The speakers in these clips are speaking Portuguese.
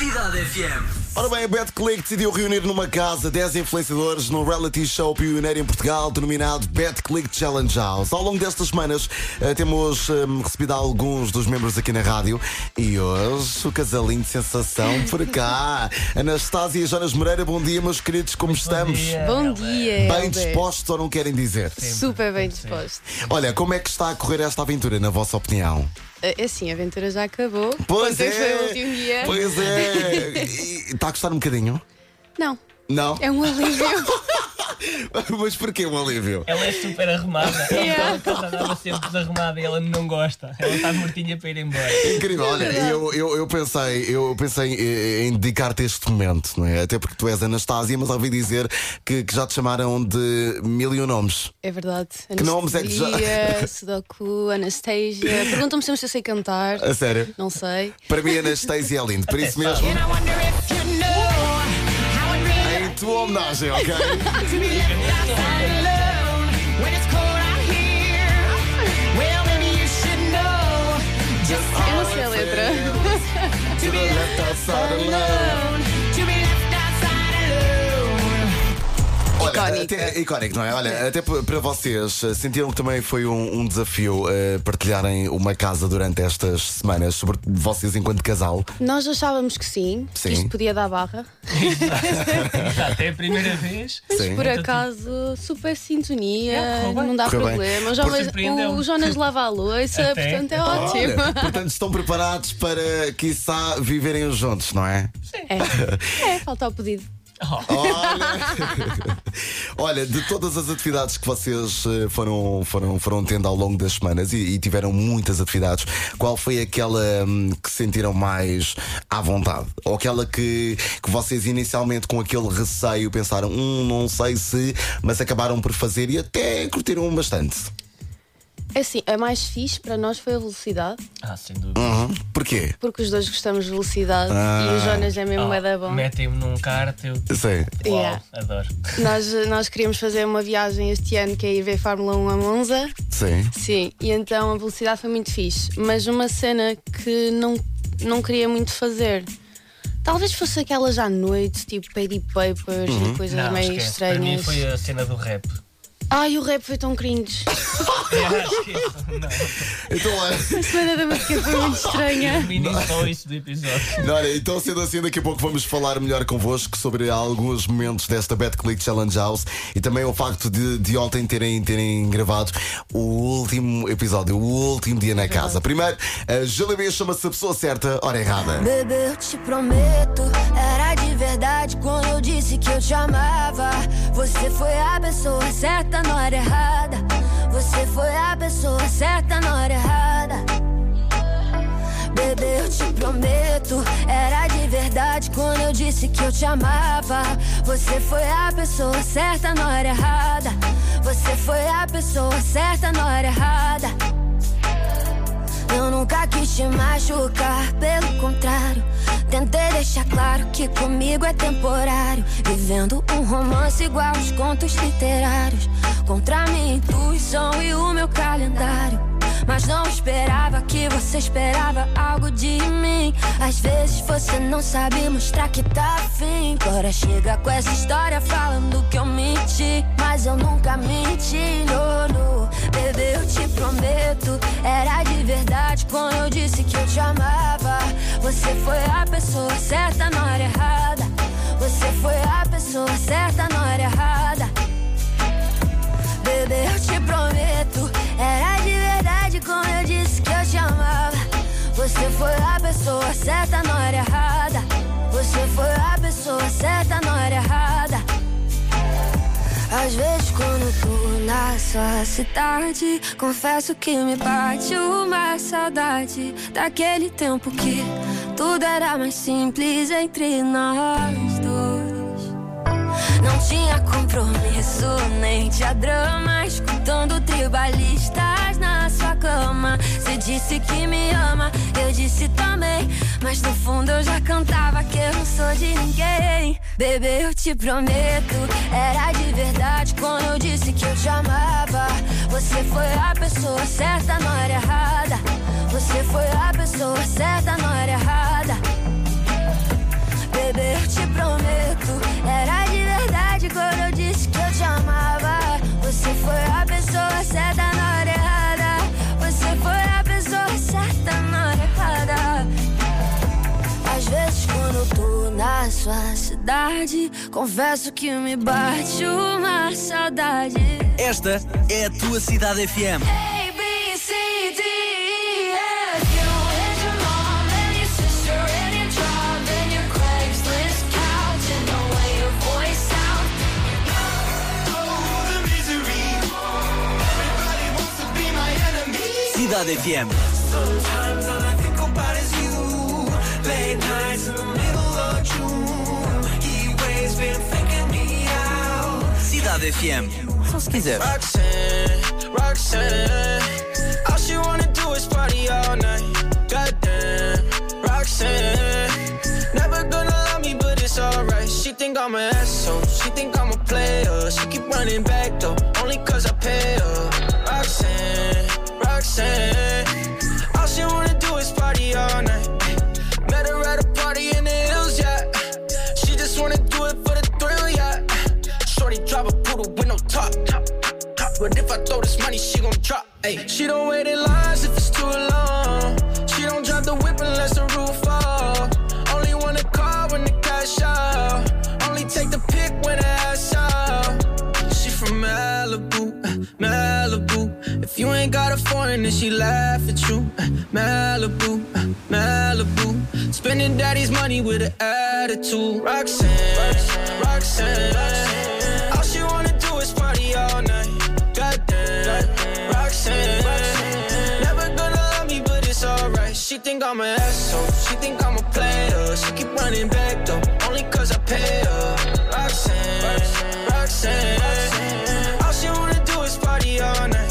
Cidade FM. Ora bem, a BetClick decidiu reunir numa casa 10 influenciadores no reality show pioneiro em Portugal, denominado BetClick Challenge House. Ao longo destas semanas temos recebido alguns dos membros aqui na rádio e hoje o casalinho de sensação por cá. Anastácia e Jonas Moreira, bom dia, meus queridos, como estamos? Bom dia. Bem Helder. dispostos ou não querem dizer? Super bem disposto. Olha, como é que está a correr esta aventura, na vossa opinião? É assim, a aventura já acabou. Pois Ontem foi o último dia. Pois é. E está a gostar um bocadinho? Não, Não? é um alívio. Mas porquê um alívio? Ela é super arrumada. Yeah. Ela andava sempre desarrumada e ela não gosta. Ela está mortinha para ir embora. Incrível, olha, eu pensei em dedicar-te este momento, não é? Até porque tu és Anastácia, mas ouvi dizer que já te chamaram de mil e um nomes. É verdade. Que nomes é que já- Anastasia, Sudoku, Anastasia. Perguntam-me sempre se eu sei cantar. A sério? Não sei. Para mim, Anastasia é lindo, por isso mesmo. Em tua homenagem, ok? Eu não sei a letra. Olha, Icónica. até, icónico, não é? Olha, até para vocês, sentiram que também foi um desafio partilharem uma casa durante estas semanas, sobre vocês enquanto casal? Nós achávamos que sim, Sim. que isto podia dar barra. Até a primeira vez. Sim. Por acaso, super sintonia, correu bem. não dá Correu bem. problema. Surpreendeu-me. O Jonas lava a louça, Até. portanto é Olha, ótimo. portanto, estão preparados para, quiçá, viverem juntos, não é? É, falta o pedido. Olha, de todas as atividades que vocês foram tendo ao longo das semanas e tiveram muitas atividades, qual foi aquela que sentiram mais à vontade? Ou aquela que vocês inicialmente com aquele receio pensaram, não sei se, mas acabaram por fazer e até curtiram bastante? É assim, a mais fixe para nós foi a velocidade, Sem dúvida. Porquê? porque os dois gostamos de velocidade e o Jonas é mesmo da bom. Metem-me num kart, eu. Sei. Uau, Yeah. adoro. Nós queríamos fazer uma viagem este ano que é ir ver Fórmula 1 a Monza. Sim. Sim, e então a velocidade foi muito fixe. Mas uma cena que não queria muito fazer. Talvez fosse aquelas à noite, tipo Paddy Papers e coisas Não, meio esquece. Para mim estranhas. foi a cena do rap. Ai, o rap foi tão cringe. Esqueço. Não. Então, olha, A semana da música foi muito estranha. Menino só isso do episódio. olha, então sendo assim, daqui a pouco vamos falar melhor convosco sobre alguns momentos desta BetClick Challenge House e também o facto de ontem terem gravado o último episódio, o último dia na casa. Primeiro, a Jalabia chama-se A Pessoa Certa, Hora Errada. Bebê, eu te prometo, era de verdade quando eu disse que eu te amava. Você foi a pessoa certa na hora errada. Você foi a pessoa certa na hora errada. Bebê, eu te prometo, era de verdade quando eu disse que eu te amava. Você foi a pessoa certa na hora errada. Você foi a pessoa certa na hora errada. Eu nunca quis te machucar, pelo contrário. Tentei deixar claro que comigo é temporário. Vivendo um romance igual aos contos literários, contra minha intuição e o meu calendário. Mas não esperava que você esperava algo de mim. Às vezes você não sabe mostrar que tá afim. Agora chega com essa história falando que eu menti, mas eu nunca menti, não. Bebê, eu te prometo, era de verdade quando eu disse que eu te amava. Você foi a pessoa certa na hora errada. Você foi a pessoa certa na hora errada. Bebê, eu te prometo, era de verdade quando eu disse que eu te amava. Você foi a pessoa certa na hora errada. Você foi a pessoa certa na hora errada. Às vezes quando eu tô na sua cidade, confesso que me bate uma saudade daquele tempo que tudo era mais simples entre nós dois. Não tinha compromisso, nem tinha drama, escutando tribalistas na sua cama. Você disse que me ama, eu disse também, mas no fundo eu já cantava que eu não sou de ninguém. Bebê, eu te prometo, era de verdade quando eu disse que eu te amava. Você foi a pessoa certa na hora errada. Você foi a pessoa certa na hora errada. sua cidade. Confesso que me bate uma saudade. Esta é a tua Cidade FM. A, B, C, D, E, F. You and your mom and your sister and your job and your Craigslist couch and the way your voice sounds. Oh, the misery. Everybody wants to be my enemy. Cidade FM. Sometimes all I think about is you. Late nights in the middle of June. He waves been faking me out. Cidade FM. Só se quiser. Roxanne, all she wanna do is party all night. Goddamn, Roxanne, never gonna love me, but it's alright. She think I'm an asshole, she think I'm a player. She keep running back though, only cause I pay her. Roxanne, all she wanna do is party all night. Met her at a party in the hills, yeah. She just wanna do it for the thrill, yeah. Shorty drive a poodle with no top. But if I throw this money, she gon' drop. Ay. She don't wait in lines if it's too long. She don't drive the whip unless the roof fall. Only wanna call when the cash out. Only take the pic when the ass out. She from Malibu, Malibu. If you ain't got a foreign, then she laugh at you. Malibu, Malibu. Spending daddy's money with an attitude. Roxanne, all she wanna do is party all night. Goddamn, Roxanne, never gonna love me, but it's alright. She think I'm an asshole, she think I'm a player. She keep running back though, only cause I pay her. Roxanne, all she wanna do is party all night.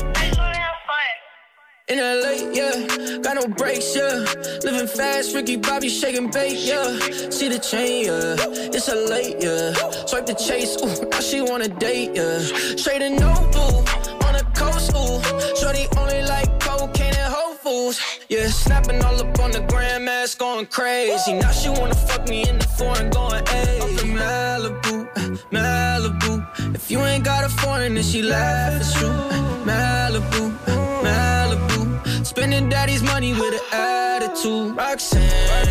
In LA, yeah, got no brakes, yeah. Living fast, Ricky Bobby shaking bait, yeah. See the chain, yeah, it's a late, yeah. Swipe the chase, ooh, now she wanna date, yeah. Straight and no boo, on the coast, ooh. Shorty only like cocaine and Whole Foods, yeah. Snapping all up on the grandmas, going crazy. Now she wanna fuck me in the foreign, going ayy. Up in Malibu, Malibu. If you ain't got a foreign, then she laugh, it's true. Malibu, Malibu. Spending daddy's money with an attitude. Roxanne,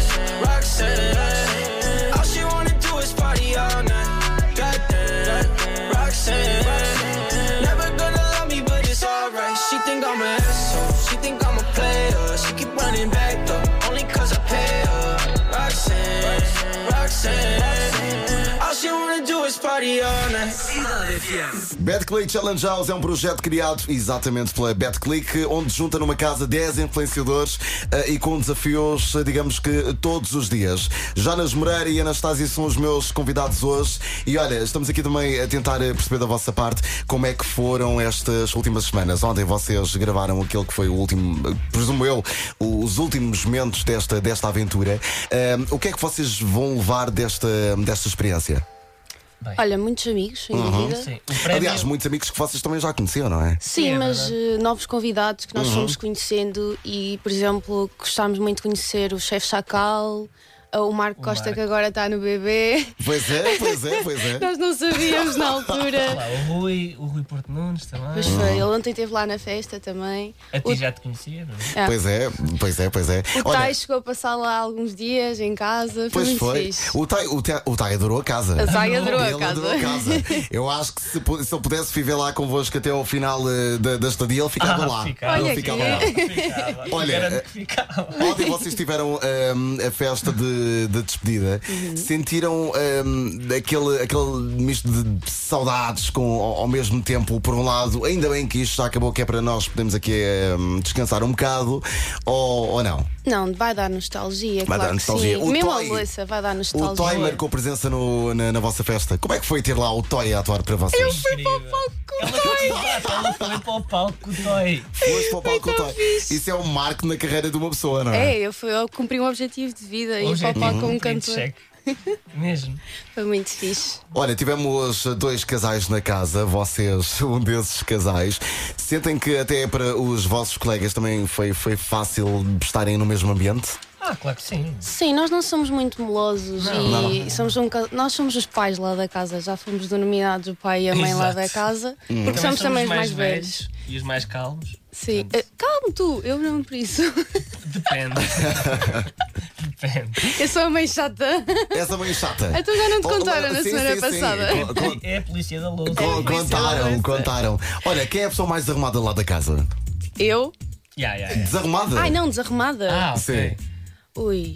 all she wanna do is party all night. Goddamn, Roxanne, never gonna love me, but it's alright. She think I'm an asshole, she think I'm a player. She keep running back though, only cause I pay her. Roxanne, all she wanna do is party all night. BetClick Challenge House é um projeto criado exatamente pela BetClick, onde junta numa casa 10 influenciadores e com desafios, digamos que todos os dias. Jonas Moreira e Anastácia são os meus convidados hoje. E olha, estamos aqui também a tentar perceber da vossa parte como é que foram estas últimas semanas. Ontem vocês gravaram aquele que foi o último, presumo eu, os últimos momentos desta aventura. O que é que vocês vão levar desta experiência? Bem. Olha, muitos amigos, sem dúvida. Sim, o prémio... Aliás, muitos amigos que vocês também já conheciam, não é? Sim, é mas novos convidados que nós fomos conhecendo e, por exemplo, gostámos muito de conhecer o chefe Chacal, o Marco Costa, Marco. que agora está no bebê. Pois é. Nós não sabíamos na altura. Lá, o Rui Porto Nunes também. Pois foi, ele ontem esteve lá na festa também. A ti já te conhecia, não é? Pois é. O Tai chegou a passar lá alguns dias em casa. Foi Pois muito foi. fixe. O Tai adorou a casa. O Tai adorou a Ele casa. adorou a casa. Eu acho que se eu pudesse viver lá convosco até ao final da estadia, ele ficava lá. ficava. Olha Ele ficava aqui. lá. Ficava. Olha, Garanto que ficava. Ontem vocês tiveram a festa de despedida. Sentiram aquele misto de saudades ao mesmo tempo, por um lado, ainda bem que isto já acabou, que é para nós podermos aqui descansar um bocado, ou não? Não, vai dar nostalgia, Vai claro dar nostalgia. que O sim. Mesmo a Toy- Louça vai dar O nostalgia. Toy marcou presença na vossa festa. Como é que foi ter lá o Toy a atuar para vocês? Incrível. Ela foi para o palco com o Toy. Foste para o palco com o Toy. Isso é um marco na carreira de uma pessoa, não é? Eu cumpri um objetivo de vida e Hoje ir para o palco como print cantor. check. Mesmo. Foi muito fixe. Olha, tivemos 2 casais na casa, vocês, um desses casais. Sentem que até para os vossos colegas também foi fácil estarem no mesmo ambiente? Claro que sim. Sim, nós não somos muito melosos somos nós somos os pais lá da casa, já fomos denominados o pai e a mãe lá Exato. da casa, porque somos também os mais velhos. E os mais calmos. Sim, calma tu, eu não por isso. Depende. Depende. Eu sou a mãe chata. És a mãe chata. Então já não te Oh, contaram na sim, semana sim, passada. sim. É a polícia da luz. Contaram. Olha, quem é a pessoa mais desarrumada lá da casa? Eu? Desarrumada? Ai, não, desarrumada. Ok. Sim. Ui.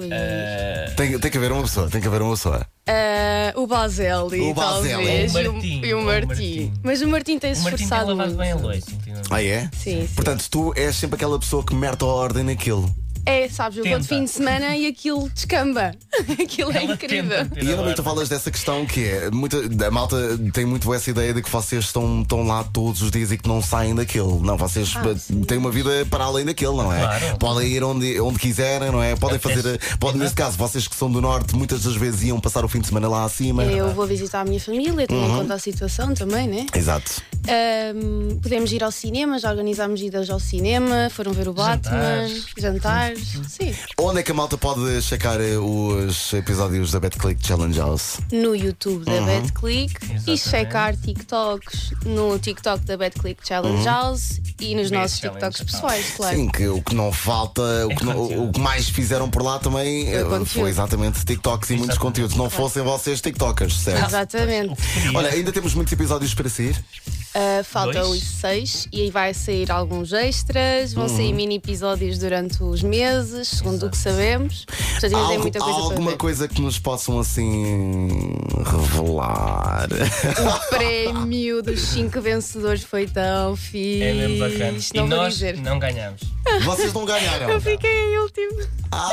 Tem que haver uma pessoa. O Baselli, O Baselli. talvez. O Martim. E o Martim. Mas o Martim tem-se O Martim tem esforçado lavado muito. bem a louça ultimamente. Ah, é? Sim. Portanto, tu és sempre aquela pessoa que mete a ordem naquilo. É, sabes, eu vou de Tenta. fim de semana e aquilo descamba. Aquilo é Ela incrível. tenta ter E a eu também tu ordem. falas dessa questão que é a malta tem muito essa ideia de que vocês estão lá todos os dias e que não saem daquilo. Não, vocês têm uma vida para além daquilo, não é? Claro. Podem ir onde quiserem, não é? Podem fazer. Nesse caso, vocês que são do norte, muitas das vezes iam passar o fim de semana lá acima. Eu vou visitar a minha família, tendo em conta a situação também, né? Exato. Podemos ir ao cinema, já organizámos idas ao cinema, foram ver o Batman, jantares. Sim. Onde é que a malta pode checar os episódios da BetClick Challenge House? No YouTube da BetClick e Exatamente. checar TikToks no TikTok da BetClick Challenge House e nos nossos Challenge TikToks House. pessoais, claro. Sim, que o que não falta, o que mais fizeram por lá também conteúdo. foi exatamente TikToks e muitos conteúdos. Não fossem vocês TikTokers, certo? Exatamente. Olha, ainda temos muitos episódios para sair. Faltam 2. os 6 e aí vai sair alguns extras, vão sair mini episódios durante os meses, segundo o que sabemos. Portanto, ainda tem muita Há coisa para alguma ver. coisa que nos possam assim revelar? O prémio dos 5 vencedores foi tão fixe. É mesmo bacana. Não E vou nós dizer. não ganhamos. Vocês não ganharam. Eu fiquei em último.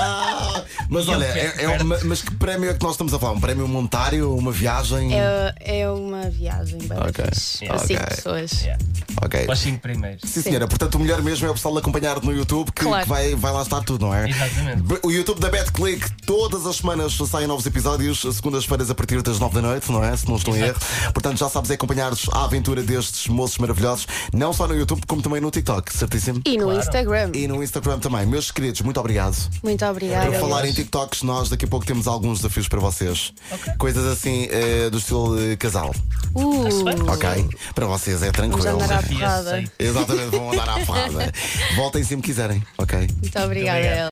Mas E olha, eu mas que prémio é que nós estamos a falar? Um prémio monetário? Uma viagem? É uma viagem bem Ok, fixe. Para ok. 5 pessoas. Yeah. Ok. Os 5 primeiros. Sim, senhora. Portanto, o melhor mesmo é o pessoal acompanhar no YouTube que, Claro. que vai lá estar tudo, não é? Exatamente. O YouTube da BetClick, todas as semanas saem novos episódios, segundas-feiras a partir das 9 da noite, não é? Se não estou em erro. Portanto, já sabes, é acompanhar-nos a aventura destes moços maravilhosos, não só no YouTube, como também no TikTok, certíssimo? E no Claro. Instagram. E no Instagram também. Meus queridos, muito obrigado. Muito obrigada. Para falar em Luís. TikToks, nós daqui a pouco temos alguns desafios para vocês. Ok. Coisas assim do estilo casal. bem. Ok? Para vocês é Vamos tranquilo. andar à Desafio porrada. aceito. Exatamente, vão andar à porrada. Voltem se me quiserem, ok? Muito obrigada. obrigado.